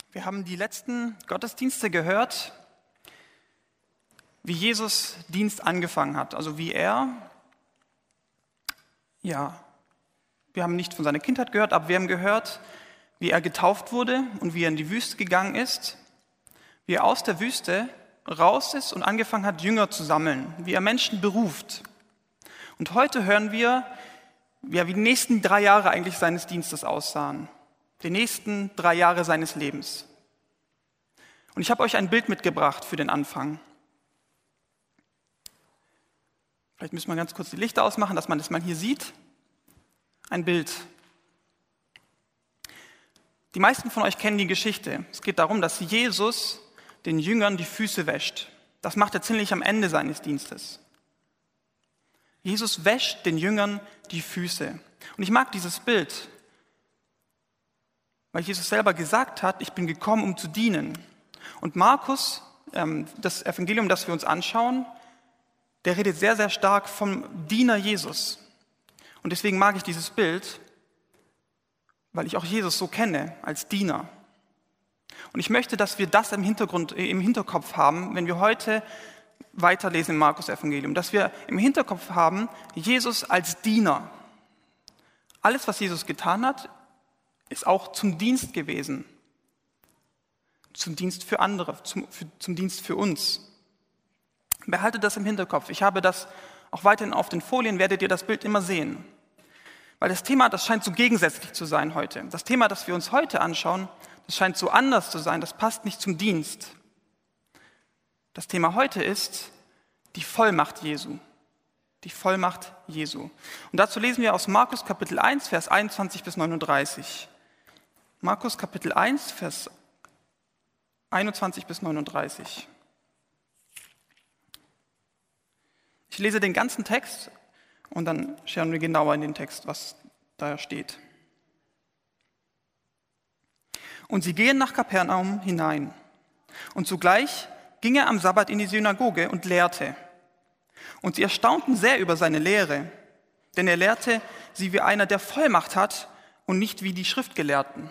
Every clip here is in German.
Wir haben die letzten Gottesdienste gehört, wie Jesus Dienst angefangen hat. Also wir haben nicht von seiner Kindheit gehört, aber wir haben gehört, wie er getauft wurde und wie er in die Wüste gegangen ist, wie er aus der Wüste raus ist und angefangen hat, Jünger zu sammeln, wie er Menschen beruft. Und heute hören wir, wie die nächsten 3 Jahre eigentlich seines Dienstes aussahen. Die nächsten 3 Jahre seines Lebens. Und ich habe euch ein Bild mitgebracht für den Anfang. Vielleicht müssen wir ganz kurz die Lichter ausmachen, dass man das mal hier sieht. Ein Bild. Die meisten von euch kennen die Geschichte. Es geht darum, dass Jesus den Jüngern die Füße wäscht. Das macht er ziemlich am Ende seines Dienstes. Jesus wäscht den Jüngern die Füße. Und ich mag dieses Bild, weil Jesus selber gesagt hat, ich bin gekommen, um zu dienen. Und Markus, das Evangelium, das wir uns anschauen, der redet sehr, sehr stark vom Diener Jesus. Und deswegen mag ich dieses Bild, weil ich auch Jesus so kenne, als Diener. Und ich möchte, dass wir das im Hinterkopf haben, wenn wir heute weiterlesen im Markus-Evangelium, dass wir im Hinterkopf haben, Jesus als Diener. Alles, was Jesus getan hat, ist auch zum Dienst gewesen. Zum Dienst für andere, zum Dienst für uns. Behaltet das im Hinterkopf. Ich habe das auch weiterhin auf den Folien, werdet ihr das Bild immer sehen. Weil das Thema, das scheint so gegensätzlich zu sein heute. Das Thema, das wir uns heute anschauen, das scheint so anders zu sein, das passt nicht zum Dienst. Das Thema heute ist die Vollmacht Jesu. Die Vollmacht Jesu. Und dazu lesen wir aus Markus Kapitel 1, Vers 21 bis 39. Markus Kapitel 1, Vers 21 bis 39. Ich lese den ganzen Text und dann schauen wir genauer in den Text, was da steht. Und sie gehen nach Kapernaum hinein. Und zugleich ging er am Sabbat in die Synagoge und lehrte. Und sie erstaunten sehr über seine Lehre, denn er lehrte sie wie einer, der Vollmacht hat und nicht wie die Schriftgelehrten.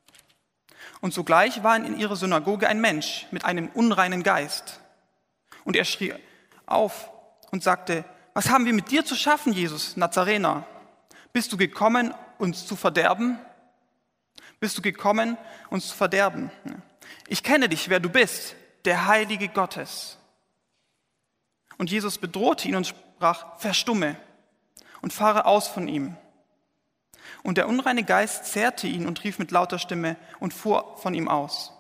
Und sogleich war in ihrer Synagoge ein Mensch mit einem unreinen Geist. Und er schrie auf und sagte, was haben wir mit dir zu schaffen, Jesus, Nazarener? Bist du gekommen, uns zu verderben? Bist du gekommen, uns zu verderben? Ich kenne dich, wer du bist, der Heilige Gottes. Und Jesus bedrohte ihn und sprach, verstumme und fahre aus von ihm. Und der unreine Geist zerrte ihn und rief mit lauter Stimme und fuhr von ihm aus.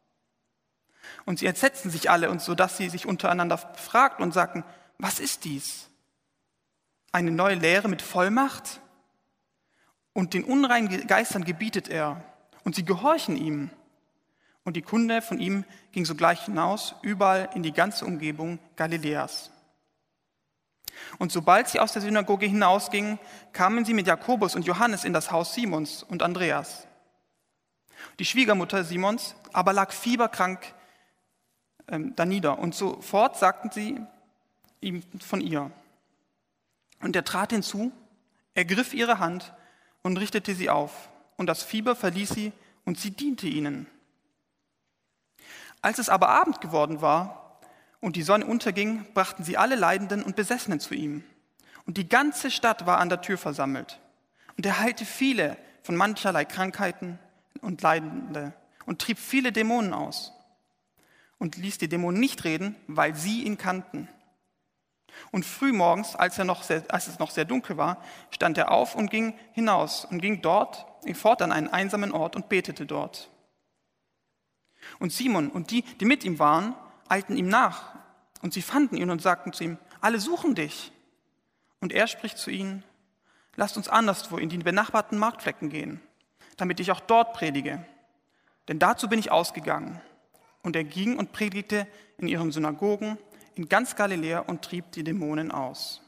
Und sie entsetzten sich alle, und so dass sie sich untereinander fragten und sagten, was ist dies? Eine neue Lehre mit Vollmacht? Und den unreinen Geistern gebietet er, und sie gehorchen ihm. Und die Kunde von ihm ging sogleich hinaus, überall in die ganze Umgebung Galiläas. Und sobald sie aus der Synagoge hinausgingen, kamen sie mit Jakobus und Johannes in das Haus Simons und Andreas. Die Schwiegermutter Simons aber lag fieberkrank danieder, und sofort sagten sie ihm von ihr. Und er trat hinzu, ergriff ihre Hand und richtete sie auf, und das Fieber verließ sie, und sie diente ihnen. Als es aber Abend geworden war und die Sonne unterging, brachten sie alle Leidenden und Besessenen zu ihm. Und die ganze Stadt war an der Tür versammelt. Und er heilte viele von mancherlei Krankheiten und Leidende und trieb viele Dämonen aus. Und ließ die Dämonen nicht reden, weil sie ihn kannten. Und frühmorgens, als es noch sehr dunkel war, stand er auf und ging hinaus und ging fort an einen einsamen Ort und betete dort. Und Simon und die mit ihm waren, eilten ihm nach. Und sie fanden ihn und sagten zu ihm, alle suchen dich. Und er spricht zu ihnen, lasst uns anderswo in die benachbarten Marktflecken gehen, damit ich auch dort predige. Denn dazu bin ich ausgegangen. Und er ging und predigte in ihren Synagogen in ganz Galiläa und trieb die Dämonen aus.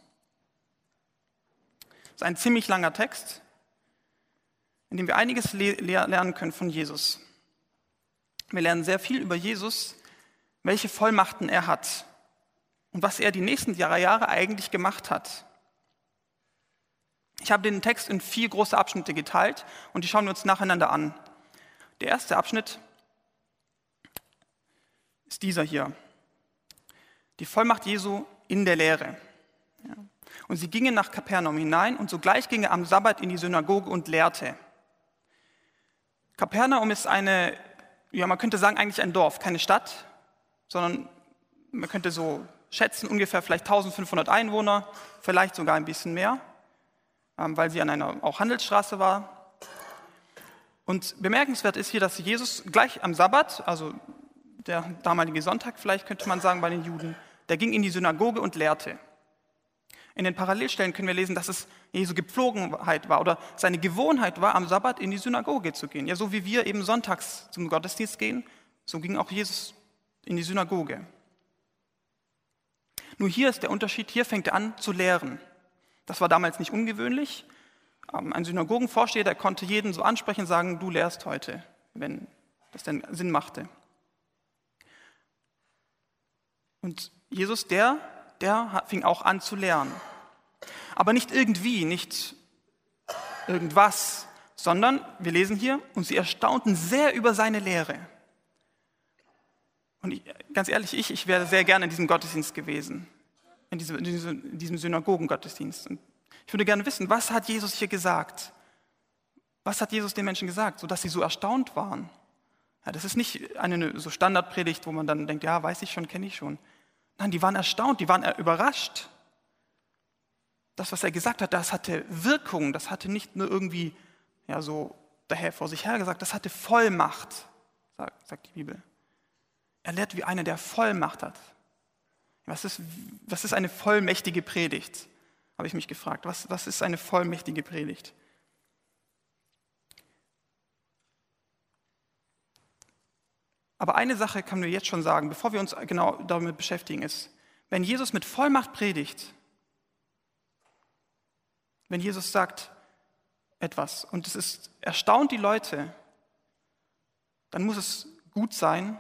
Das ist ein ziemlich langer Text, in dem wir einiges lernen können von Jesus. Wir lernen sehr viel über Jesus, welche Vollmachten er hat und was er die nächsten 3 Jahre eigentlich gemacht hat. Ich habe den Text in 4 große Abschnitte geteilt und die schauen wir uns nacheinander an. Der erste Abschnitt ist dieser hier. Die Vollmacht Jesu in der Lehre. Ja. Und sie gingen nach Kapernaum hinein und sogleich ging er am Sabbat in die Synagoge und lehrte. Kapernaum ist man könnte sagen, eigentlich ein Dorf, keine Stadt, sondern man könnte so schätzen, ungefähr vielleicht 1500 Einwohner, vielleicht sogar ein bisschen mehr, weil sie an einer auch Handelsstraße war. Und bemerkenswert ist hier, dass Jesus gleich am Sabbat, also der damalige Sonntag vielleicht könnte man sagen bei den Juden, der ging in die Synagoge und lehrte. In den Parallelstellen können wir lesen, dass es Jesu Gepflogenheit war oder seine Gewohnheit war, am Sabbat in die Synagoge zu gehen. Ja, so wie wir eben sonntags zum Gottesdienst gehen, so ging auch Jesus in die Synagoge. Nur hier ist der Unterschied, hier fängt er an zu lehren. Das war damals nicht ungewöhnlich. Ein Synagogenvorsteher, der konnte jeden so ansprechen und sagen, du lehrst heute, wenn das denn Sinn machte. Und Jesus, der fing auch an zu lehren. Aber nicht irgendwie, nicht irgendwas, sondern, wir lesen hier, und sie erstaunten sehr über seine Lehre. Und ganz ehrlich, ich wäre sehr gerne in diesem Gottesdienst gewesen, in diesem Synagogengottesdienst. Und ich würde gerne wissen, was hat Jesus hier gesagt? Was hat Jesus den Menschen gesagt, sodass sie so erstaunt waren? Ja, das ist nicht eine so Standardpredigt, wo man dann denkt, ja, weiß ich schon, kenne ich schon. Nein, die waren erstaunt, die waren überrascht. Das, was er gesagt hat, das hatte Wirkung, das hatte nicht nur irgendwie so daher vor sich her gesagt, das hatte Vollmacht, sagt die Bibel. Er lehrt wie einer, der Vollmacht hat. Was ist eine vollmächtige Predigt? Habe ich mich gefragt. Was ist eine vollmächtige Predigt? Aber eine Sache können wir jetzt schon sagen, bevor wir uns genau damit beschäftigen, ist, wenn Jesus mit Vollmacht predigt, wenn Jesus sagt etwas und es erstaunt die Leute, dann muss es gut sein.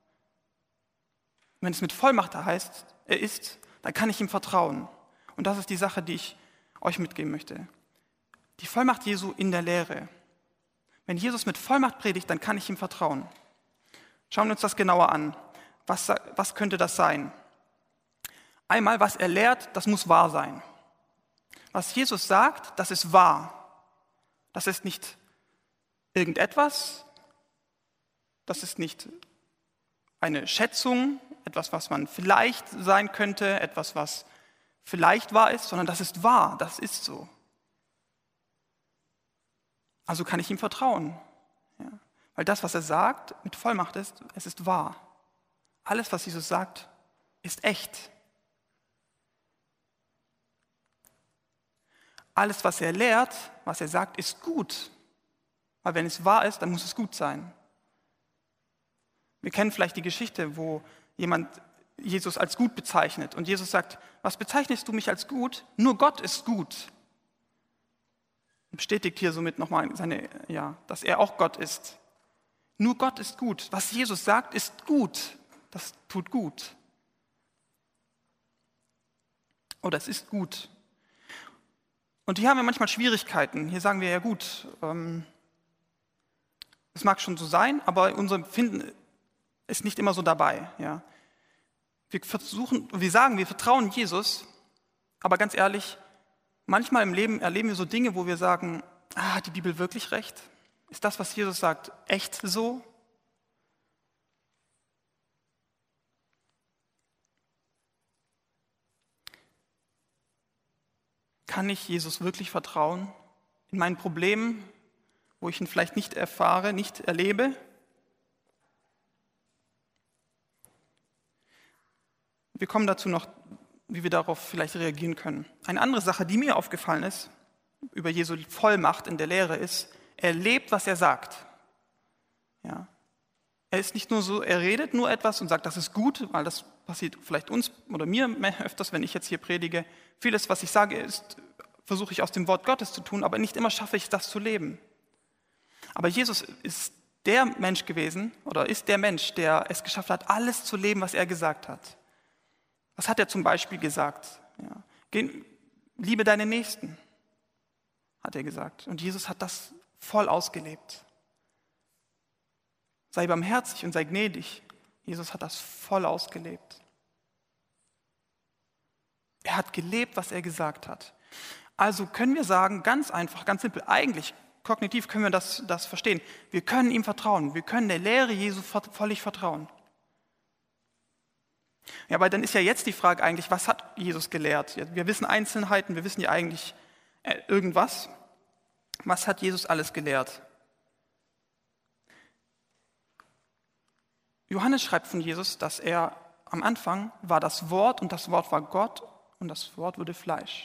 Wenn es mit Vollmacht ist, dann kann ich ihm vertrauen. Und das ist die Sache, die ich euch mitgeben möchte. Die Vollmacht Jesu in der Lehre. Wenn Jesus mit Vollmacht predigt, dann kann ich ihm vertrauen. Schauen wir uns das genauer an. Was könnte das sein? Einmal, was er lehrt, das muss wahr sein. Was Jesus sagt, das ist wahr. Das ist nicht irgendetwas, das ist nicht eine Schätzung, etwas, was man vielleicht sein könnte, etwas, was vielleicht wahr ist, sondern das ist wahr, das ist so. Also kann ich ihm vertrauen. Ja. Weil das, was er sagt, mit Vollmacht ist, es ist wahr. Alles, was Jesus sagt, ist echt. Alles, was er lehrt, was er sagt, ist gut. Weil wenn es wahr ist, dann muss es gut sein. Wir kennen vielleicht die Geschichte, wo jemand Jesus als gut bezeichnet. Und Jesus sagt, was bezeichnest du mich als gut? Nur Gott ist gut. Und bestätigt hier somit nochmal dass er auch Gott ist. Nur Gott ist gut. Was Jesus sagt, ist gut. Das tut gut. Oder es ist gut. Und hier haben wir manchmal Schwierigkeiten. Hier sagen wir, ja gut, es mag schon so sein, aber unser Empfinden ist nicht immer so dabei. Ja. Wir sagen, wir vertrauen Jesus, aber ganz ehrlich, manchmal im Leben erleben wir so Dinge, wo wir sagen, hat die Bibel wirklich recht? Ist das, was Jesus sagt, echt so? Kann ich Jesus wirklich vertrauen? In meinen Problemen, wo ich ihn vielleicht nicht erfahre, nicht erlebe? Wir kommen dazu noch, wie wir darauf vielleicht reagieren können. Eine andere Sache, die mir aufgefallen ist, über Jesu Vollmacht in der Lehre ist, er lebt, was er sagt. Ja. Er ist nicht nur so, er redet nur etwas und sagt, das ist gut, weil das passiert vielleicht uns oder mir öfters, wenn ich jetzt hier predige. Vieles, was ich sage, versuche ich aus dem Wort Gottes zu tun, aber nicht immer schaffe ich das zu leben. Aber Jesus ist der Mensch gewesen oder ist der Mensch, der es geschafft hat, alles zu leben, was er gesagt hat. Was hat er zum Beispiel gesagt? Ja. Liebe deine Nächsten, hat er gesagt. Und Jesus hat das voll ausgelebt. Sei barmherzig und sei gnädig. Jesus hat das voll ausgelebt. Er hat gelebt, was er gesagt hat. Also können wir sagen, ganz einfach, ganz simpel, eigentlich kognitiv können wir das verstehen. Wir können ihm vertrauen. Wir können der Lehre Jesu völlig vertrauen. Ja, aber dann ist ja jetzt die Frage eigentlich, was hat Jesus gelehrt? Wir wissen Einzelheiten, wir wissen ja eigentlich irgendwas. Was hat Jesus alles gelehrt? Johannes schreibt von Jesus, dass er am Anfang war das Wort und das Wort war Gott und das Wort wurde Fleisch.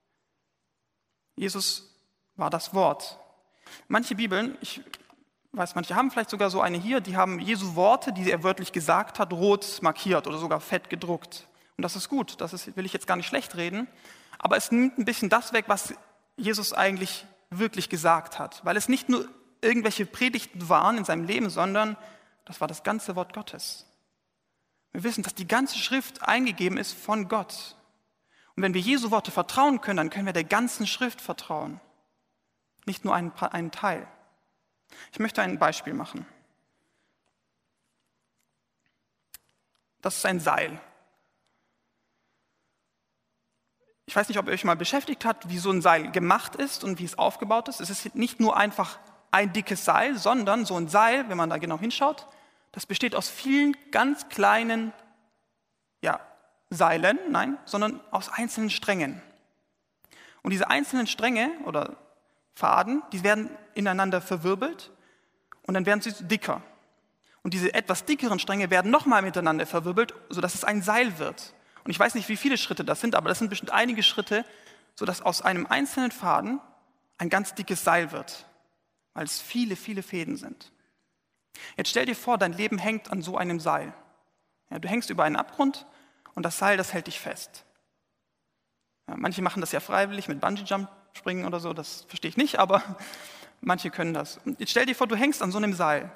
Jesus war das Wort. Manche Bibeln, ich weiß, manche haben vielleicht sogar so eine hier, die haben Jesu Worte, die er wörtlich gesagt hat, rot markiert oder sogar fett gedruckt. Und das ist gut, will ich jetzt gar nicht schlecht reden, aber es nimmt ein bisschen das weg, was Jesus eigentlich wirklich gesagt hat, weil es nicht nur irgendwelche Predigten waren in seinem Leben, sondern das war das ganze Wort Gottes. Wir wissen, dass die ganze Schrift eingegeben ist von Gott. Und wenn wir Jesu Worte vertrauen können, dann können wir der ganzen Schrift vertrauen. Nicht nur einen Teil. Ich möchte ein Beispiel machen. Das ist ein Seil. Ich weiß nicht, ob ihr euch mal beschäftigt habt, wie so ein Seil gemacht ist und wie es aufgebaut ist. Es ist nicht nur einfach ein dickes Seil, sondern so ein Seil, wenn man da genau hinschaut, das besteht aus vielen ganz kleinen Seilen, sondern aus einzelnen Strängen. Und diese einzelnen Stränge oder Faden, die werden ineinander verwirbelt und dann werden sie dicker. Und diese etwas dickeren Stränge werden nochmal miteinander verwirbelt, sodass es ein Seil wird. Und ich weiß nicht, wie viele Schritte das sind, aber das sind bestimmt einige Schritte, sodass aus einem einzelnen Faden ein ganz dickes Seil wird, weil es viele, viele Fäden sind. Jetzt stell dir vor, dein Leben hängt an so einem Seil. Ja, du hängst über einen Abgrund und das Seil, das hält dich fest. Ja, manche machen das ja freiwillig mit Bungee-Jump-Springen oder so, das verstehe ich nicht, aber manche können das. Und jetzt stell dir vor, du hängst an so einem Seil.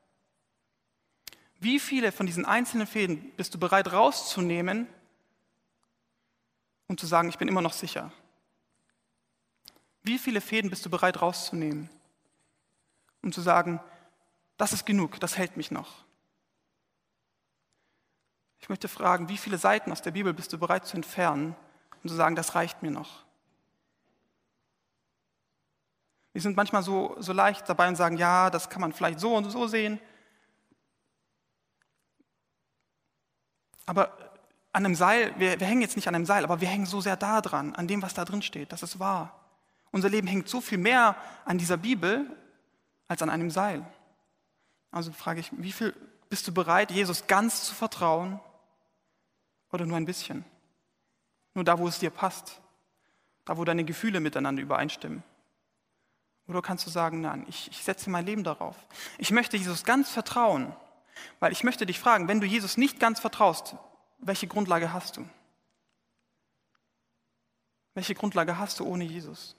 Wie viele von diesen einzelnen Fäden bist du bereit rauszunehmen, um zu sagen, ich bin immer noch sicher? Wie viele Fäden bist du bereit rauszunehmen, um zu sagen, das ist genug, das hält mich noch? Ich möchte fragen, wie viele Seiten aus der Bibel bist du bereit zu entfernen, um zu sagen, das reicht mir noch? Wir sind manchmal so leicht dabei und sagen, ja, das kann man vielleicht so und so sehen. Aber an einem Seil, wir hängen jetzt nicht an einem Seil, aber wir hängen so sehr da dran, an dem, was da drin steht. Das ist wahr. Unser Leben hängt so viel mehr an dieser Bibel als an einem Seil. Also frage ich, wie viel bist du bereit, Jesus ganz zu vertrauen oder nur ein bisschen? Nur da, wo es dir passt, da, wo deine Gefühle miteinander übereinstimmen. Oder kannst du sagen, nein, ich setze mein Leben darauf. Ich möchte Jesus ganz vertrauen, weil ich möchte dich fragen, wenn du Jesus nicht ganz vertraust, welche Grundlage hast du? Welche Grundlage hast du ohne Jesus?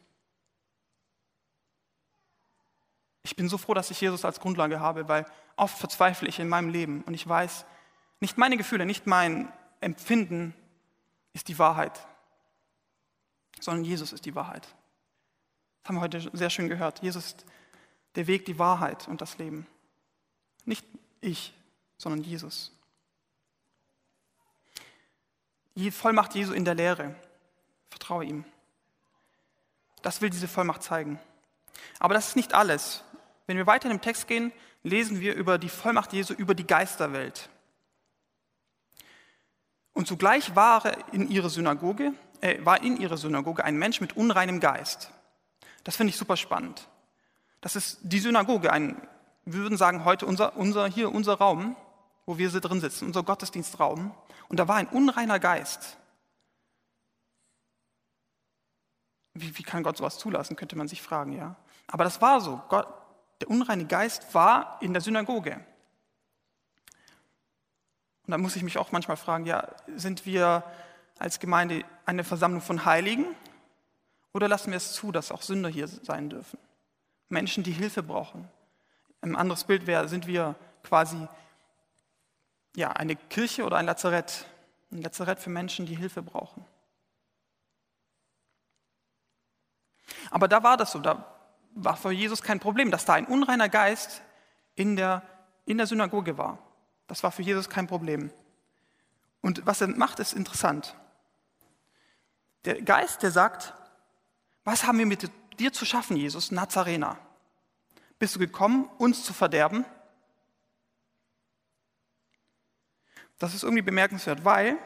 Ich bin so froh, dass ich Jesus als Grundlage habe, weil oft verzweifle ich in meinem Leben und ich weiß, nicht meine Gefühle, nicht mein Empfinden ist die Wahrheit, sondern Jesus ist die Wahrheit. Das haben wir heute sehr schön gehört. Jesus ist der Weg, die Wahrheit und das Leben. Nicht ich, sondern Jesus. Die Vollmacht Jesu in der Lehre. Vertraue ihm. Das will diese Vollmacht zeigen. Aber das ist nicht alles. Wenn wir weiter in den Text gehen, lesen wir über die Vollmacht Jesu über die Geisterwelt. Und zugleich war in ihrer Synagoge ein Mensch mit unreinem Geist. Das finde ich super spannend. Das ist die Synagoge, wir würden sagen heute unser Raum, wo wir drin sitzen, unser Gottesdienstraum. Und da war ein unreiner Geist. Wie kann Gott sowas zulassen, könnte man sich fragen, ja. Aber das war so. Der unreine Geist war in der Synagoge. Und da muss ich mich auch manchmal fragen, ja, sind wir als Gemeinde eine Versammlung von Heiligen oder lassen wir es zu, dass auch Sünder hier sein dürfen? Menschen, die Hilfe brauchen. Ein anderes Bild wäre, sind wir quasi eine Kirche oder ein Lazarett? Ein Lazarett für Menschen, die Hilfe brauchen. Aber da war das so, da war für Jesus kein Problem, dass da ein unreiner Geist in der Synagoge war. Das war für Jesus kein Problem. Und was er macht, ist interessant. Der Geist, der sagt, was haben wir mit dir zu schaffen, Jesus, Nazarener? Bist du gekommen, uns zu verderben? Das ist irgendwie bemerkenswert, weil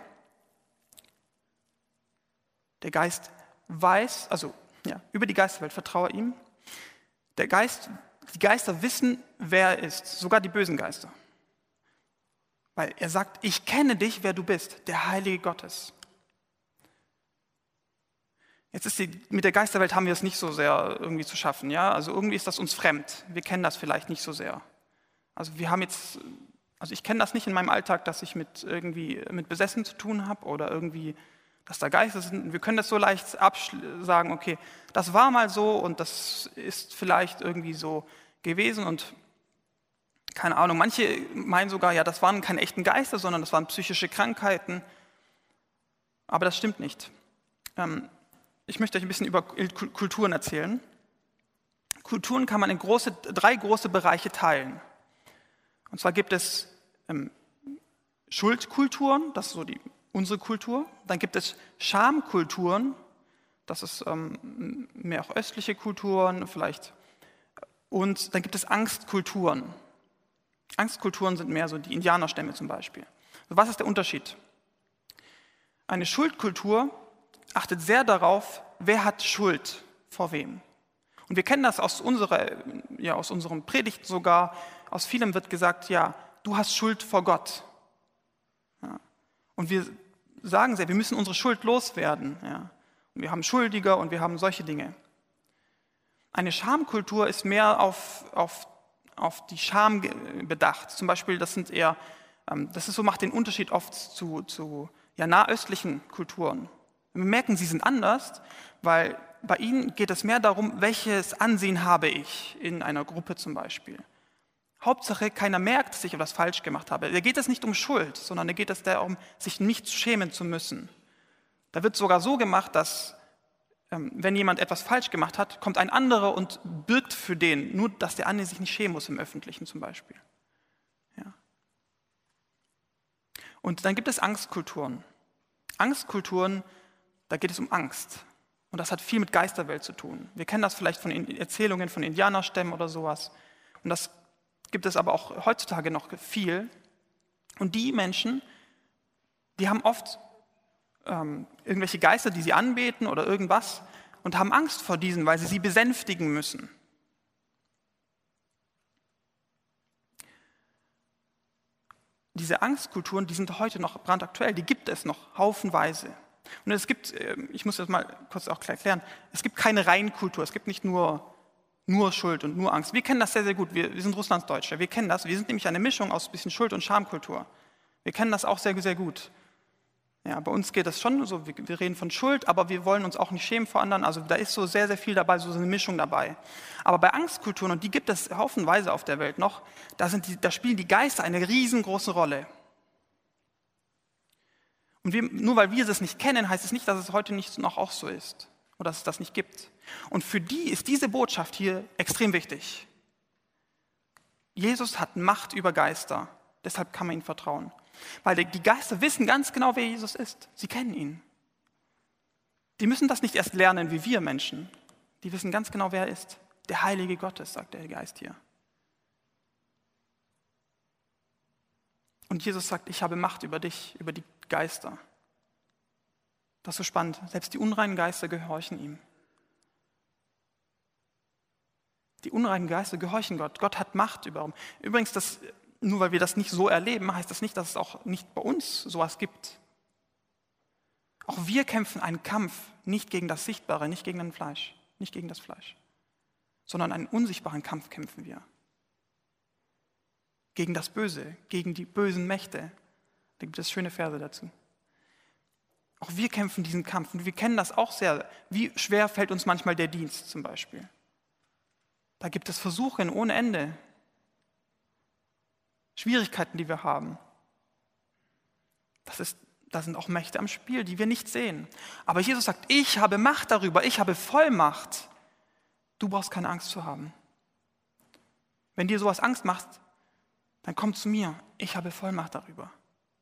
der Geist weiß, also ja, über die Geisterwelt vertraue ihm. Die Geister wissen, wer er ist, sogar die bösen Geister. Weil er sagt, ich kenne dich, wer du bist, der Heilige Gottes. Jetzt mit der Geisterwelt haben wir es nicht so sehr irgendwie zu schaffen, ja? Also irgendwie ist das uns fremd. Wir kennen das vielleicht nicht so sehr. Also ich kenne das nicht in meinem Alltag, dass ich mit Besessen zu tun habe oder irgendwie, dass da Geister sind. Wir können das so leicht sagen, okay, das war mal so und das ist vielleicht irgendwie so gewesen und keine Ahnung. Manche meinen sogar, ja, das waren keine echten Geister, sondern das waren psychische Krankheiten. Aber das stimmt nicht. Ich möchte euch ein bisschen über Kulturen erzählen. Kulturen kann man in drei große Bereiche teilen. Und zwar gibt es Schuldkulturen, das ist so unsere Kultur. Dann gibt es Schamkulturen, das ist mehr auch östliche Kulturen vielleicht. Und dann gibt es Angstkulturen. Angstkulturen sind mehr so die Indianerstämme zum Beispiel. Also was ist der Unterschied? Eine Schuldkultur achtet sehr darauf, wer hat Schuld vor wem. Und wir kennen das aus unseren Predigten sogar. Aus vielem wird gesagt, ja, du hast Schuld vor Gott. Ja. Und wir sagen sehr, wir müssen unsere Schuld loswerden. Ja. Und wir haben Schuldiger und wir haben solche Dinge. Eine Schamkultur ist mehr auf die Scham bedacht. Zum Beispiel, macht den Unterschied oft zu nahöstlichen Kulturen. Wir merken, sie sind anders, weil bei ihnen geht es mehr darum, welches Ansehen habe ich in einer Gruppe zum Beispiel. Hauptsache, keiner merkt, dass ich etwas falsch gemacht habe. Da geht es nicht um Schuld, sondern da geht es darum, sich nicht schämen zu müssen. Da wird sogar so gemacht, dass wenn jemand etwas falsch gemacht hat, kommt ein anderer und bürgt für den, nur dass der andere sich nicht schämen muss im Öffentlichen zum Beispiel. Ja. Und dann gibt es Angstkulturen. Angstkulturen, da geht es um Angst. Und das hat viel mit Geisterwelt zu tun. Wir kennen das vielleicht von Erzählungen von Indianerstämmen oder sowas. Und das gibt es aber auch heutzutage noch viel. Und die Menschen, die haben oft irgendwelche Geister, die sie anbeten oder irgendwas und haben Angst vor diesen, weil sie besänftigen müssen. Diese Angstkulturen, die sind heute noch brandaktuell, die gibt es noch haufenweise. Und ich muss das mal kurz auch erklären, es gibt keine Reinkultur, es gibt nicht nur Schuld und nur Angst. Wir kennen das sehr, sehr gut, wir sind Russlandsdeutsche, wir kennen das, wir sind nämlich eine Mischung aus ein bisschen Schuld- und Schamkultur. Wir kennen das auch sehr, sehr gut. Ja, bei uns geht das schon so, wir reden von Schuld, aber wir wollen uns auch nicht schämen vor anderen, also da ist so sehr, sehr viel dabei, so eine Mischung dabei. Aber bei Angstkulturen, und die gibt es haufenweise auf der Welt noch, da spielen die Geister eine riesengroße Rolle. Und nur weil wir das nicht kennen, heißt es nicht, dass es heute nicht noch auch so ist oder dass es das nicht gibt. Und für die ist diese Botschaft hier extrem wichtig. Jesus hat Macht über Geister, deshalb kann man ihm vertrauen. Weil die Geister wissen ganz genau, wer Jesus ist. Sie kennen ihn. Die müssen das nicht erst lernen wie wir Menschen. Die wissen ganz genau, wer er ist. Der Heilige Gottes, sagt der Geist hier. Und Jesus sagt, ich habe Macht über dich, über die Geister. Das ist so spannend. Selbst die unreinen Geister gehorchen ihm. Die unreinen Geister gehorchen Gott. Gott hat Macht über ihn. Übrigens, nur weil wir das nicht so erleben, heißt das nicht, dass es auch nicht bei uns sowas gibt. Auch wir kämpfen einen Kampf nicht gegen das Sichtbare, nicht gegen das Fleisch, sondern einen unsichtbaren Kampf kämpfen wir. Gegen das Böse, gegen die bösen Mächte. Da gibt es schöne Verse dazu. Auch wir kämpfen diesen Kampf und wir kennen das auch sehr. Wie schwer fällt uns manchmal der Dienst zum Beispiel? Da gibt es Versuche ohne Ende. Schwierigkeiten, die wir haben. Da sind auch Mächte am Spiel, die wir nicht sehen. Aber Jesus sagt, ich habe Macht darüber, ich habe Vollmacht. Du brauchst keine Angst zu haben. Wenn dir sowas Angst macht, dann komm zu mir. ich habe Vollmacht darüber.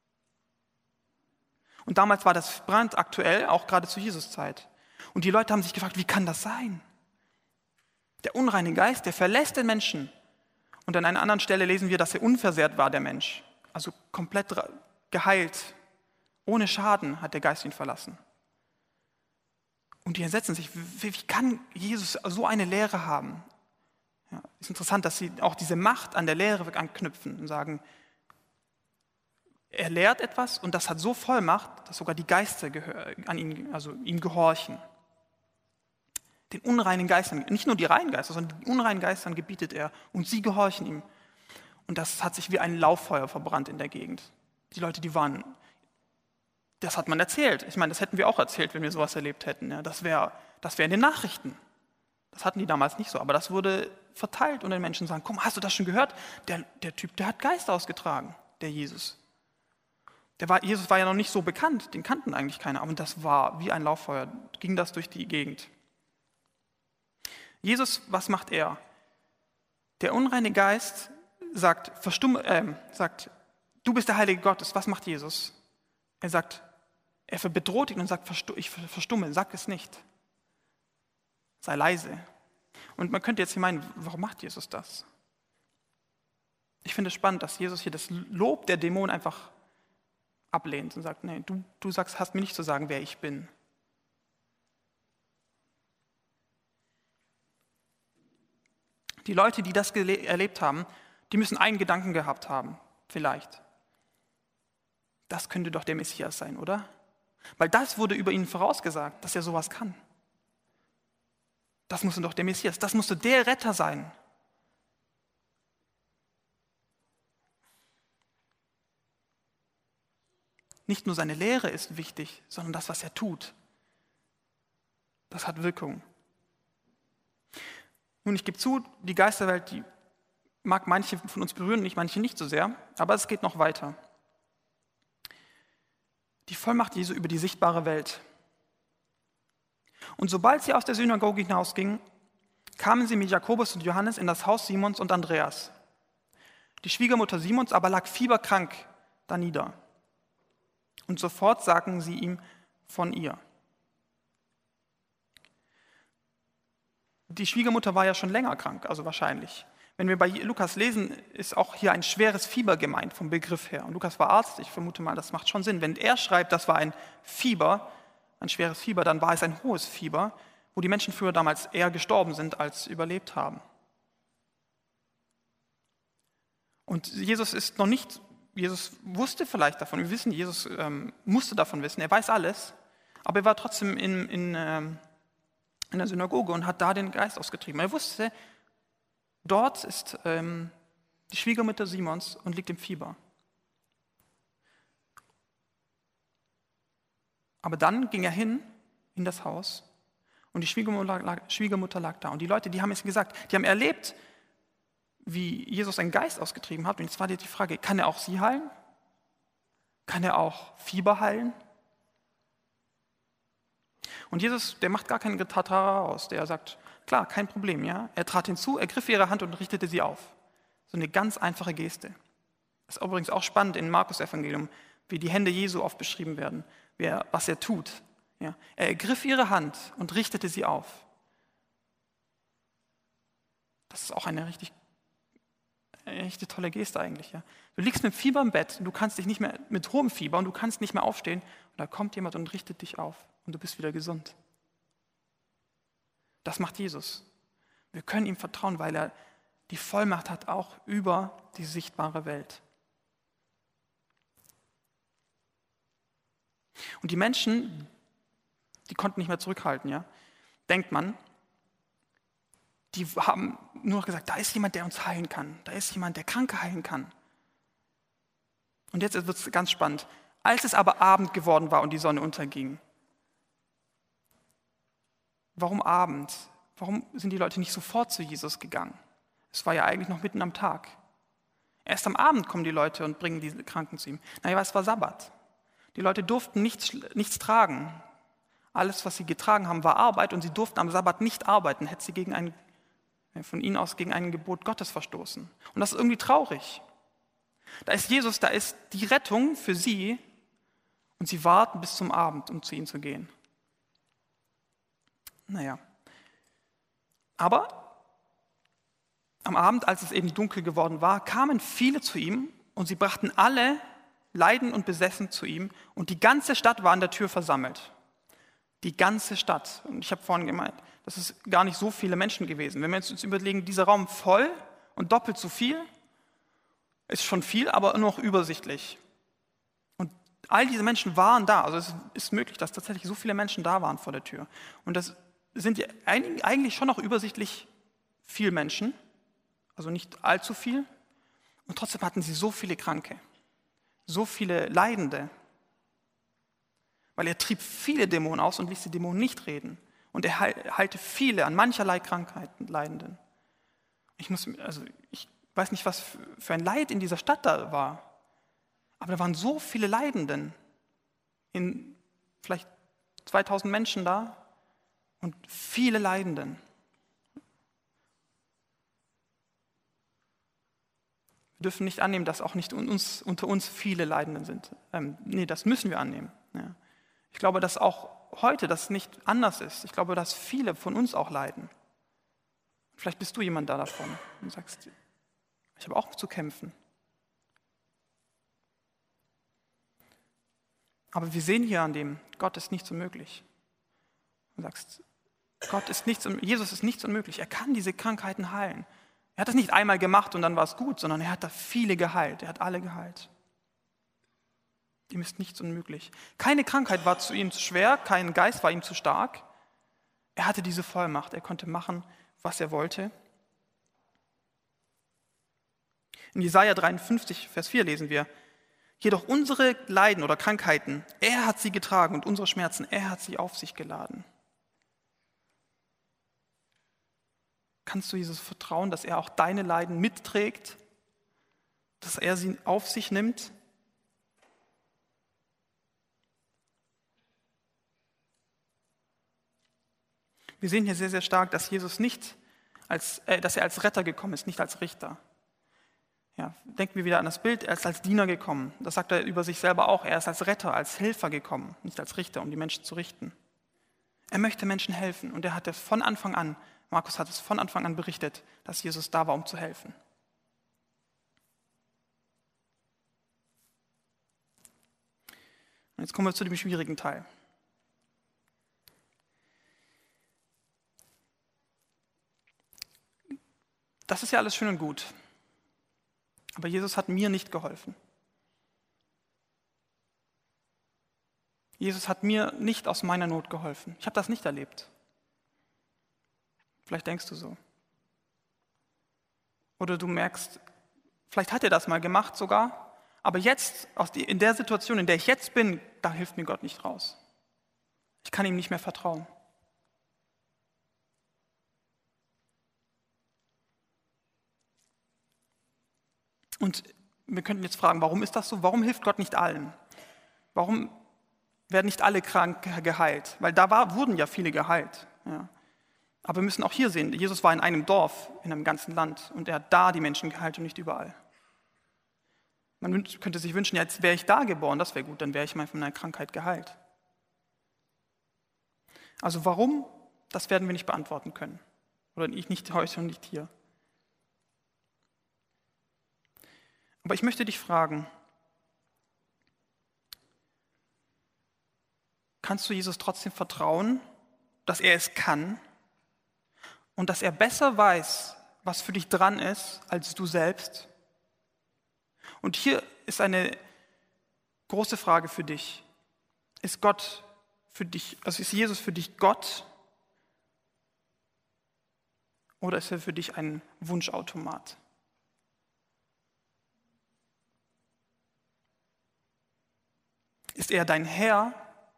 Und damals war das brandaktuell, auch gerade zu Jesus Zeit. Und die Leute haben sich gefragt, wie kann das sein? Der unreine Geist, der verlässt den Menschen. Und an einer anderen Stelle lesen wir, dass er unversehrt war, der Mensch. Also komplett geheilt. Ohne Schaden hat der Geist ihn verlassen. Und die entsetzen sich, wie kann Jesus so eine Lehre haben? Ja, ist interessant, dass sie auch diese Macht an der Lehre anknüpfen und sagen, er lehrt etwas und das hat so Vollmacht, dass sogar die Geister ihm gehorchen. Den unreinen Geistern, nicht nur die reinen Geister, sondern die unreinen Geistern gebietet er und sie gehorchen ihm. Und das hat sich wie ein Lauffeuer verbrannt in der Gegend. Die Leute, das hat man erzählt. Ich meine, das hätten wir auch erzählt, wenn wir sowas erlebt hätten. Ja, das wäre in den Nachrichten. Das hatten die damals nicht so, aber das wurde verteilt und den Menschen sagen, komm, hast du das schon gehört? Der Typ, der hat Geister ausgetragen, der Jesus. Jesus war ja noch nicht so bekannt, den kannten eigentlich keiner, aber das war wie ein Lauffeuer, ging das durch die Gegend. Jesus, was macht er? Der unreine Geist sagt, du bist der Heilige Gottes. Was macht Jesus? Er bedroht ihn und sagt, ich verstumme, sag es nicht. Sei leise. Und man könnte jetzt hier meinen, warum macht Jesus das? Ich finde es spannend, dass Jesus hier das Lob der Dämonen einfach ablehnt und sagt, nee, du hast mir nicht zu sagen, wer ich bin. Die Leute, die das erlebt haben, die müssen einen Gedanken gehabt haben, vielleicht. Das könnte doch der Messias sein, oder? Weil das wurde über ihn vorausgesagt, dass er sowas kann. Das musste doch der Messias, das musste der Retter sein. Nicht nur seine Lehre ist wichtig, sondern das, was er tut. Das hat Wirkung. Nun, ich gebe zu, die Geisterwelt, die mag manche von uns berühren, manche nicht so sehr, aber es geht noch weiter. Die Vollmacht Jesu über die sichtbare Welt. Und sobald sie aus der Synagoge hinausgingen, kamen sie mit Jakobus und Johannes in das Haus Simons und Andreas. Die Schwiegermutter Simons aber lag fieberkrank danieder. Und sofort sagten sie ihm von ihr. Die Schwiegermutter war ja schon länger krank, also wahrscheinlich. Wenn wir bei Lukas lesen, ist auch hier ein schweres Fieber gemeint vom Begriff her. Und Lukas war Arzt, ich vermute mal, das macht schon Sinn. Wenn er schreibt, das war ein Fieber, ein schweres Fieber, dann war es ein hohes Fieber, wo die Menschen früher damals eher gestorben sind, als überlebt haben. Und Jesus wusste vielleicht davon, wir wissen, Jesus musste davon wissen, er weiß alles, aber er war trotzdem in der Synagoge und hat da den Geist ausgetrieben. Er wusste, dort ist die Schwiegermutter Simons und liegt im Fieber. Aber dann ging er hin in das Haus und die Schwiegermutter lag da. Und die Leute, die haben es gesagt, die haben erlebt, wie Jesus einen Geist ausgetrieben hat. Und jetzt war die Frage, kann er auch sie heilen? Kann er auch Fieber heilen? Und Jesus, der macht gar keinen Getatara aus. Der sagt, klar, kein Problem. Ja? Er trat hinzu, ergriff ihre Hand und richtete sie auf. So eine ganz einfache Geste. Das ist übrigens auch spannend im Markus-Evangelium, wie die Hände Jesu oft beschrieben werden, was er tut. Ja? Er ergriff ihre Hand und richtete sie auf. Das ist auch eine richtig tolle Geste eigentlich. Ja? Du liegst mit Fieber im Bett und du kannst dich nicht mehr, mit hohem Fieber und du kannst nicht mehr aufstehen und da kommt jemand und richtet dich auf und du bist wieder gesund. Das macht Jesus. Wir können ihm vertrauen, weil er die Vollmacht hat, auch über die sichtbare Welt. Und die Menschen, die konnten nicht mehr zurückhalten, ja? Denkt man, die haben nur noch gesagt, da ist jemand, der uns heilen kann. Da ist jemand, der Kranke heilen kann. Und jetzt wird es ganz spannend. Als es aber Abend geworden war und die Sonne unterging. Warum Abend? Warum sind die Leute nicht sofort zu Jesus gegangen? Es war ja eigentlich noch mitten am Tag. Erst am Abend kommen die Leute und bringen die Kranken zu ihm. Naja, es war Sabbat. Die Leute durften nichts tragen. Alles, was sie getragen haben, war Arbeit und sie durften am Sabbat nicht arbeiten, hätte sie von ihnen aus gegen ein Gebot Gottes verstoßen. Und das ist irgendwie traurig. Da ist Jesus, da ist die Rettung für sie und sie warten bis zum Abend, um zu ihm zu gehen. Naja. Aber am Abend, als es eben dunkel geworden war, kamen viele zu ihm und sie brachten alle leidend und besessen zu ihm und die ganze Stadt war an der Tür versammelt. Die ganze Stadt. Und ich habe vorhin gemeint, das ist gar nicht so viele Menschen gewesen. Wenn wir uns überlegen, dieser Raum voll und doppelt so viel, ist schon viel, aber noch übersichtlich. Und all diese Menschen waren da. Also es ist möglich, dass tatsächlich so viele Menschen da waren vor der Tür. Und das sind eigentlich schon noch übersichtlich viel Menschen, also nicht allzu viel. Und trotzdem hatten sie so viele Kranke, so viele Leidende. Weil er trieb viele Dämonen aus und ließ die Dämonen nicht reden. Und er heilte viele an mancherlei Krankheiten Leidenden. Ich weiß nicht, was für ein Leid in dieser Stadt da war. Aber da waren so viele Leidenden. Vielleicht 2000 Menschen da und viele Leidenden. Wir dürfen nicht annehmen, dass auch nicht unter uns viele Leidenden sind. Das müssen wir annehmen. Ja. Ich glaube, dass auch heute das nicht anders ist. Ich glaube, dass viele von uns auch leiden. Vielleicht bist du jemand da davon und sagst, ich habe auch zu kämpfen. Aber wir sehen hier an dem, Gott ist nichts unmöglich. Du sagst, Jesus ist nichts unmöglich. Er kann diese Krankheiten heilen. Er hat das nicht einmal gemacht und dann war es gut, sondern er hat da viele geheilt. Er hat alle geheilt. Ihm ist nichts unmöglich. Keine Krankheit war zu ihm zu schwer, kein Geist war ihm zu stark. Er hatte diese Vollmacht. Er konnte machen, was er wollte. In Jesaja 53, Vers 4 lesen wir, jedoch unsere Leiden oder Krankheiten, er hat sie getragen und unsere Schmerzen, er hat sie auf sich geladen. Kannst du Jesus vertrauen, dass er auch deine Leiden mitträgt, dass er sie auf sich nimmt? Wir sehen hier sehr, sehr stark, dass Jesus dass er als Retter gekommen ist, nicht als Richter. Ja, denken wir wieder an das Bild, er ist als Diener gekommen. Das sagt er über sich selber auch. Er ist als Retter, als Helfer gekommen, nicht als Richter, um die Menschen zu richten. Er möchte Menschen helfen und er hat es von Anfang an, Markus hat es von Anfang an berichtet, dass Jesus da war, um zu helfen. Und jetzt kommen wir zu dem schwierigen Teil. Das ist ja alles schön und gut. Aber Jesus hat mir nicht geholfen. Jesus hat mir nicht aus meiner Not geholfen. Ich habe das nicht erlebt. Vielleicht denkst du so. Oder du merkst, vielleicht hat er das mal gemacht sogar, aber jetzt, in der Situation, in der ich jetzt bin, da hilft mir Gott nicht raus. Ich kann ihm nicht mehr vertrauen. Und wir könnten jetzt fragen, warum ist das so? Warum hilft Gott nicht allen? Warum werden nicht alle Kranken geheilt? Weil wurden ja viele geheilt. Ja. Aber wir müssen auch hier sehen, Jesus war in einem Dorf, in einem ganzen Land und er hat da die Menschen geheilt und nicht überall. Man könnte sich wünschen, jetzt wäre ich da geboren, das wäre gut, dann wäre ich mal von einer Krankheit geheilt. Also warum, das werden wir nicht beantworten können. Oder ich nicht heute und nicht hier. Aber ich möchte dich fragen, kannst du Jesus trotzdem vertrauen, dass er es kann und dass er besser weiß, was für dich dran ist, als du selbst? Und hier ist eine große Frage für dich. Ist Gott für dich, also ist Jesus für dich Gott oder ist er für dich ein Wunschautomat? Ist er dein Herr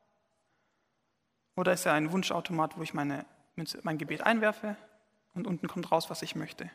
oder ist er ein Wunschautomat, wo ich mein Gebet einwerfe und unten kommt raus, was ich möchte?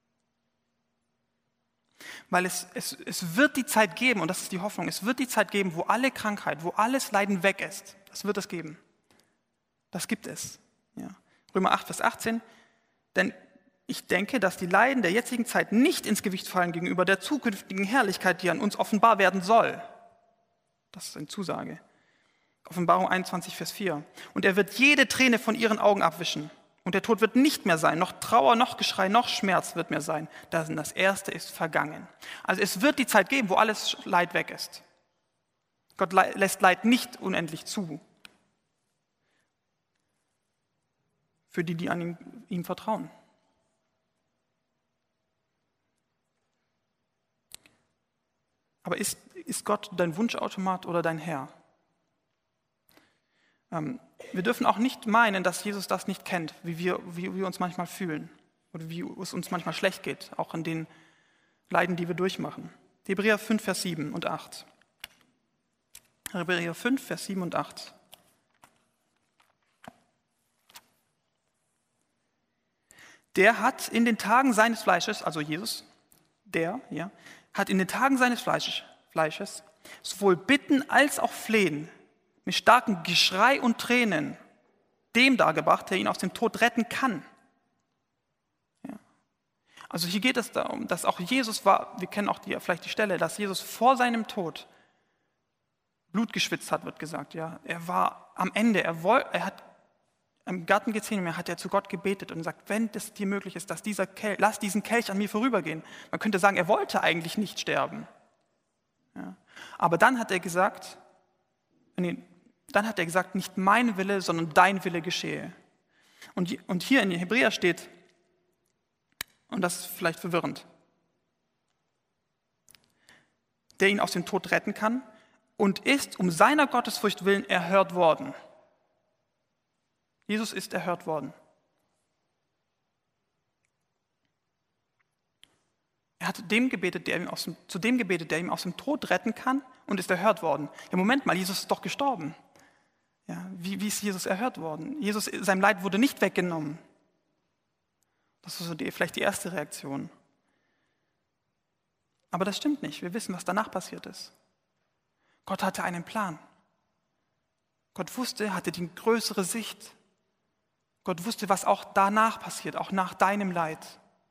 Weil es wird die Zeit geben, und das ist die Hoffnung, es wird die Zeit geben, wo alle Krankheit, wo alles Leiden weg ist. Das wird es geben. Das gibt es. Ja. Römer 8, Vers 18. Denn Ich denke, dass die Leiden der jetzigen Zeit nicht ins Gewicht fallen gegenüber der zukünftigen Herrlichkeit, die an uns offenbar werden soll. Das ist eine Zusage. Offenbarung 21, Vers 4. Und er wird jede Träne von ihren Augen abwischen. Und der Tod wird nicht mehr sein, noch Trauer, noch Geschrei, noch Schmerz wird mehr sein. Das Erste ist vergangen. Also es wird die Zeit geben, wo alles Leid weg ist. Gott lässt Leid nicht unendlich zu. Für die, die an ihm vertrauen. Aber ist Gott dein Wunschautomat oder dein Herr? Wir dürfen auch nicht meinen, dass Jesus das nicht kennt, wie wir uns manchmal fühlen oder wie es uns manchmal schlecht geht, auch in den Leiden, die wir durchmachen. Hebräer 5, Vers 7 und 8. Hebräer 5, Vers 7 und 8. Der hat in den Tagen seines Fleisches, also Jesus, hat in den Tagen seines Fleisches sowohl Bitten als auch Flehen mit starkem Geschrei und Tränen dem dargebracht, der ihn aus dem Tod retten kann. Ja. Also hier geht es darum, dass auch Jesus wir kennen auch vielleicht die Stelle, dass Jesus vor seinem Tod Blut geschwitzt hat, wird gesagt. Ja. Er war am Ende, er hat im Garten Gethsemane hat er zu Gott gebetet und gesagt, wenn es dir möglich ist, dass lass diesen Kelch an mir vorübergehen. Man könnte sagen, er wollte eigentlich nicht sterben. Ja. Aber dann hat er gesagt, nicht mein Wille, sondern dein Wille geschehe. Und hier in Hebräer steht, und das ist vielleicht verwirrend, der ihn aus dem Tod retten kann und ist um seiner Gottesfurcht willen erhört worden. Jesus ist erhört worden. Er hat zu dem gebetet, der ihn aus dem Tod retten kann und ist erhört worden. Ja, Moment mal, Jesus ist doch gestorben. Ja, wie ist Jesus erhört worden? Sein Leid wurde nicht weggenommen. Das ist so vielleicht die erste Reaktion. Aber das stimmt nicht. Wir wissen, was danach passiert ist. Gott hatte einen Plan. Gott hatte die größere Sicht. Gott wusste, was auch danach passiert, auch nach deinem Leid.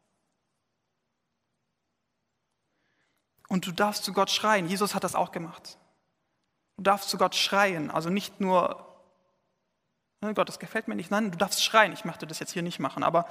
Und du darfst zu Gott schreien. Jesus hat das auch gemacht. Du darfst zu Gott schreien, also nicht nur, Gott, das gefällt mir nicht. Nein, du darfst schreien. Ich möchte das jetzt hier nicht machen, aber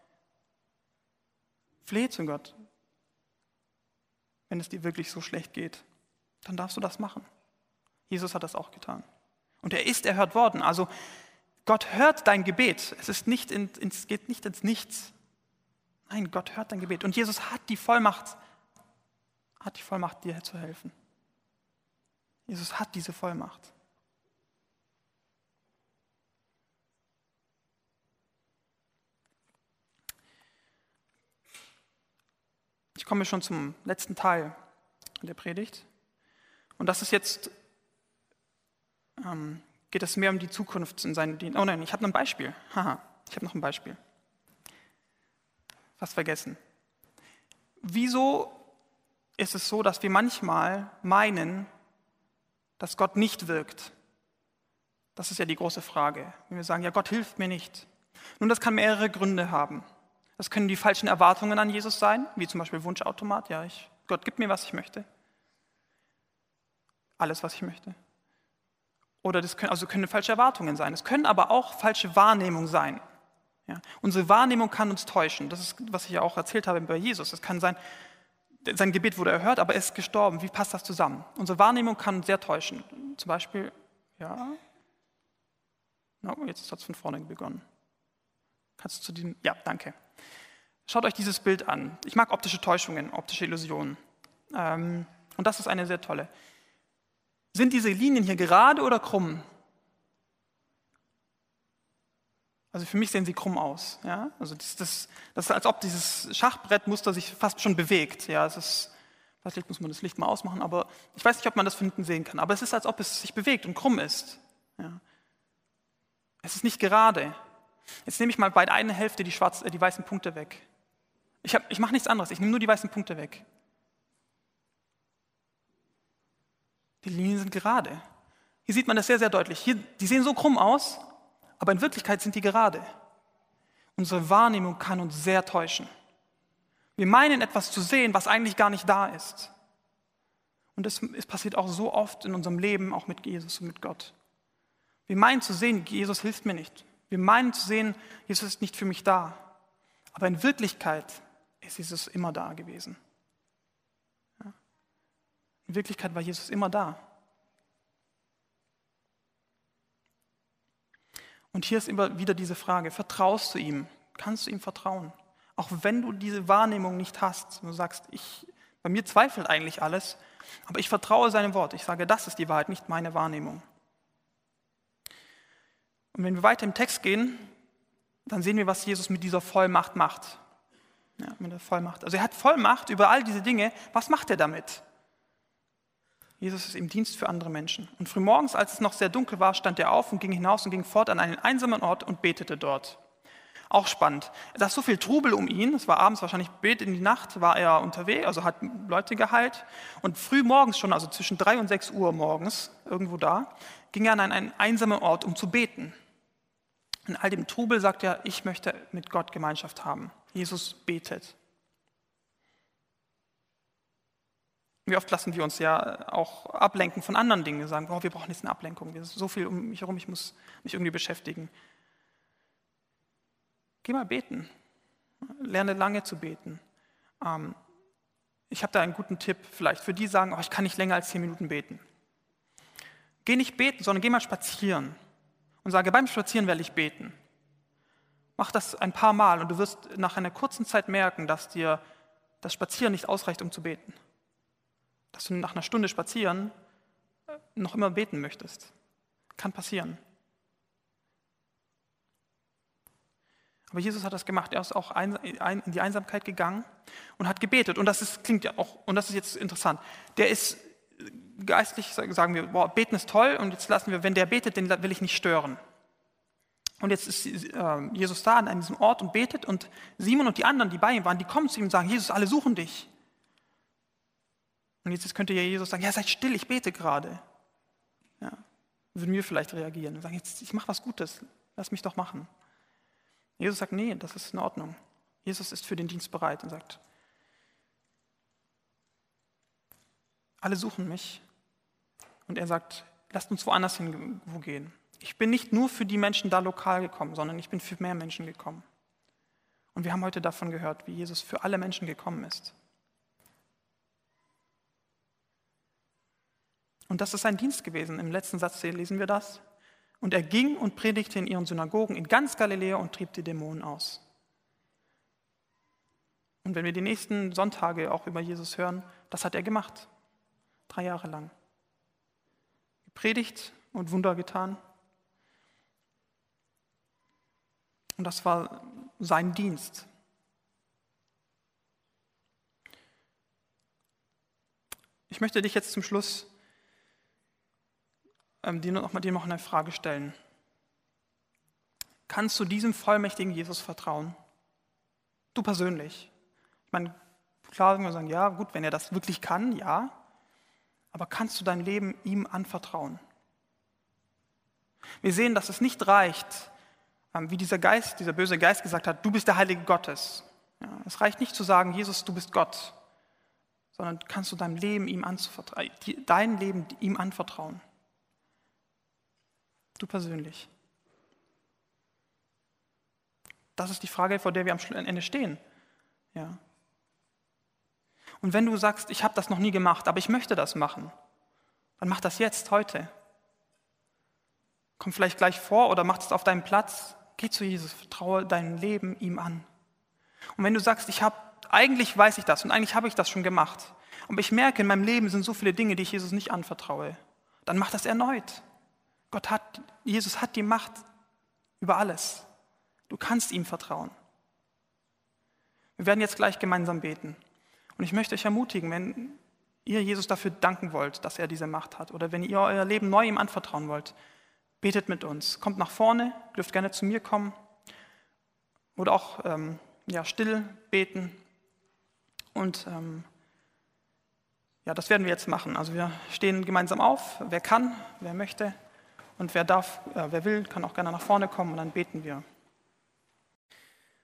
flehe zu Gott. Wenn es dir wirklich so schlecht geht, dann darfst du das machen. Jesus hat das auch getan. Und er ist erhört worden. Also Gott hört dein Gebet. Es geht nicht ins Nichts. Nein, Gott hört dein Gebet. Und Jesus hat die Vollmacht, dir zu helfen. Jesus hat diese Vollmacht. Ich komme schon zum letzten Teil der Predigt. Und das ist jetzt, geht es mehr um die Zukunft in seinen Dienst. Oh nein, ich habe noch ein Beispiel. Ich habe noch ein Beispiel. Fast vergessen. Wieso ist es so, dass wir manchmal meinen, dass Gott nicht wirkt? Das ist ja die große Frage. Wenn wir sagen, ja, Gott hilft mir nicht. Nun, das kann mehrere Gründe haben. Das können die falschen Erwartungen an Jesus sein, wie zum Beispiel Wunschautomat. Ja, Gott gibt mir, was ich möchte. Alles, was ich möchte. Oder das können falsche Erwartungen sein. Es können aber auch falsche Wahrnehmungen sein. Ja, unsere Wahrnehmung kann uns täuschen. Das ist, was ich ja auch erzählt habe bei Jesus. Es kann sein, sein Gebet wurde erhört, aber er ist gestorben. Wie passt das zusammen? Unsere Wahrnehmung kann uns sehr täuschen. Zum Beispiel, jetzt hat es von vorne begonnen. Kannst du zu diesem, ja, danke. Schaut euch dieses Bild an. Ich mag optische Täuschungen, optische Illusionen. Und das ist eine sehr tolle. Sind diese Linien hier gerade oder krumm? Also für mich sehen sie krumm aus. Ja? Also das ist, als ob dieses Schachbrettmuster sich fast schon bewegt. Ja, vielleicht muss man das Licht mal ausmachen, aber ich weiß nicht, ob man das von hinten sehen kann. Aber es ist, als ob es sich bewegt und krumm ist. Ja. Es ist nicht gerade. Jetzt nehme ich mal bei der einen Hälfte die weißen Punkte weg. Ich mache nichts anderes, ich nehme nur die weißen Punkte weg. Die Linien sind gerade. Hier sieht man das sehr, sehr deutlich. Die sehen so krumm aus, aber in Wirklichkeit sind die gerade. Unsere Wahrnehmung kann uns sehr täuschen. Wir meinen etwas zu sehen, was eigentlich gar nicht da ist. Und es passiert auch so oft in unserem Leben, auch mit Jesus und mit Gott. Wir meinen zu sehen, Jesus hilft mir nicht. Wir meinen zu sehen, Jesus ist nicht für mich da. Aber in Wirklichkeit ist Jesus immer da gewesen. Ja. In Wirklichkeit war Jesus immer da. Und hier ist immer wieder diese Frage, vertraust du ihm? Kannst du ihm vertrauen? Auch wenn du diese Wahrnehmung nicht hast, du sagst, bei mir zweifelt eigentlich alles, aber ich vertraue seinem Wort. Ich sage, das ist die Wahrheit, nicht meine Wahrnehmung. Und wenn wir weiter im Text gehen, dann sehen wir, was Jesus mit dieser Vollmacht macht. Ja, mit der Vollmacht. Also er hat Vollmacht über all diese Dinge. Was macht er damit? Jesus ist im Dienst für andere Menschen. Und frühmorgens, als es noch sehr dunkel war, stand er auf und ging hinaus und ging fort an einen einsamen Ort und betete dort. Auch spannend. Da ist so viel Trubel um ihn. Es war abends wahrscheinlich spät in die Nacht, war er unterwegs, also hat Leute geheilt. Und früh morgens schon, also zwischen 3 und 6 Uhr morgens, irgendwo da, ging er an einen einsamen Ort, um zu beten. In all dem Trubel sagt er, ich möchte mit Gott Gemeinschaft haben. Jesus betet. Wie oft lassen wir uns ja auch ablenken von anderen Dingen. Wir sagen, wir brauchen jetzt eine Ablenkung. Es ist so viel um mich herum, ich muss mich irgendwie beschäftigen. Geh mal beten. Lerne lange zu beten. Ich habe da einen guten Tipp vielleicht für die, die sagen, ich kann nicht länger als 10 Minuten beten. Geh nicht beten, sondern geh mal spazieren. Und sage, beim Spazieren werde ich beten. Mach das ein paar Mal und du wirst nach einer kurzen Zeit merken, dass dir das Spazieren nicht ausreicht, um zu beten. Dass du nach einer Stunde Spazieren noch immer beten möchtest. Kann passieren. Aber Jesus hat das gemacht. Er ist auch in die Einsamkeit gegangen und hat gebetet. Und klingt ja auch, und das ist jetzt interessant. Der ist geistlich, sagen wir, beten ist toll, und jetzt lassen wir, wenn der betet, den will ich nicht stören. Und jetzt ist Jesus da an diesem Ort und betet, und Simon und die anderen, die bei ihm waren, die kommen zu ihm und sagen, Jesus, alle suchen dich. Und jetzt könnte ja Jesus sagen, ja, seid still, ich bete gerade. Ja, würden wir vielleicht reagieren und sagen, jetzt, ich mache was Gutes, lass mich doch machen. Jesus sagt, nee, das ist in Ordnung. Jesus ist für den Dienst bereit und sagt, alle suchen mich. Und er sagt, lasst uns woanders hingehen. Ich bin nicht nur für die Menschen da lokal gekommen, sondern ich bin für mehr Menschen gekommen. Und wir haben heute davon gehört, wie Jesus für alle Menschen gekommen ist. Und das ist sein Dienst gewesen. Im letzten Satz lesen wir das. Und er ging und predigte in ihren Synagogen in ganz Galiläa und trieb die Dämonen aus. Und wenn wir die nächsten Sonntage auch über Jesus hören, das hat er gemacht. 3 Jahre lang. Gepredigt und Wunder getan. Und das war sein Dienst. Ich möchte dich jetzt zum Schluss dir noch eine Frage stellen. Kannst du diesem vollmächtigen Jesus vertrauen? Du persönlich. Ich meine, klar können wir sagen, ja gut, wenn er das wirklich kann, ja. Aber kannst du dein Leben ihm anvertrauen? Wir sehen, dass es nicht reicht, wie dieser böse Geist gesagt hat, du bist der Heilige Gottes. Ja, es reicht nicht zu sagen, Jesus, du bist Gott, sondern kannst du dein Leben ihm anvertrauen. Du persönlich. Das ist die Frage, vor der wir am Ende stehen. Ja. Und wenn du sagst, ich habe das noch nie gemacht, aber ich möchte das machen, dann mach das jetzt, heute. Komm vielleicht gleich vor oder mach es auf deinem Platz. Geh zu Jesus, vertraue dein Leben ihm an. Und wenn du sagst, eigentlich weiß ich das und eigentlich habe ich das schon gemacht, aber ich merke, in meinem Leben sind so viele Dinge, die ich Jesus nicht anvertraue, dann mach das erneut. Jesus hat die Macht über alles. Du kannst ihm vertrauen. Wir werden jetzt gleich gemeinsam beten. Und ich möchte euch ermutigen, wenn ihr Jesus dafür danken wollt, dass er diese Macht hat, oder wenn ihr euer Leben neu ihm anvertrauen wollt, betet mit uns. Kommt nach vorne, dürft gerne zu mir kommen oder auch still beten. Und das werden wir jetzt machen. Also wir stehen gemeinsam auf. Wer kann, wer möchte und wer darf, wer will, kann auch gerne nach vorne kommen und dann beten wir.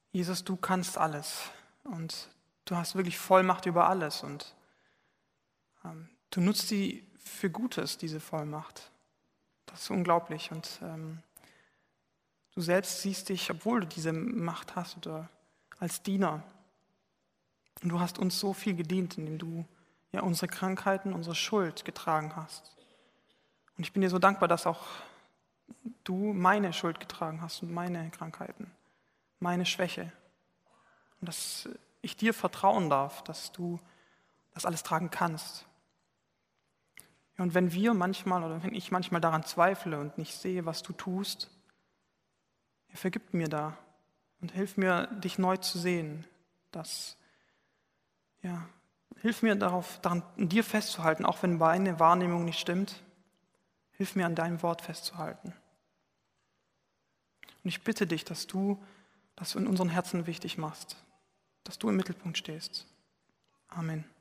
Jesus, du kannst alles und du hast wirklich Vollmacht über alles und du nutzt sie für Gutes, diese Vollmacht. Das ist unglaublich und du selbst siehst dich, obwohl du diese Macht hast, oder als Diener. Und du hast uns so viel gedient, indem du ja unsere Krankheiten, unsere Schuld getragen hast. Und ich bin dir so dankbar, dass auch du meine Schuld getragen hast und meine Krankheiten, meine Schwäche. Und dass ich dir vertrauen darf, dass du das alles tragen kannst. Ja, und wenn wir manchmal oder wenn ich manchmal daran zweifle und nicht sehe, was du tust, ja, vergib mir da und hilf mir, dich neu zu sehen. Hilf mir daran, in dir festzuhalten, auch wenn meine Wahrnehmung nicht stimmt. Hilf mir, an deinem Wort festzuhalten. Und ich bitte dich, dass du das in unseren Herzen wichtig machst, dass du im Mittelpunkt stehst. Amen.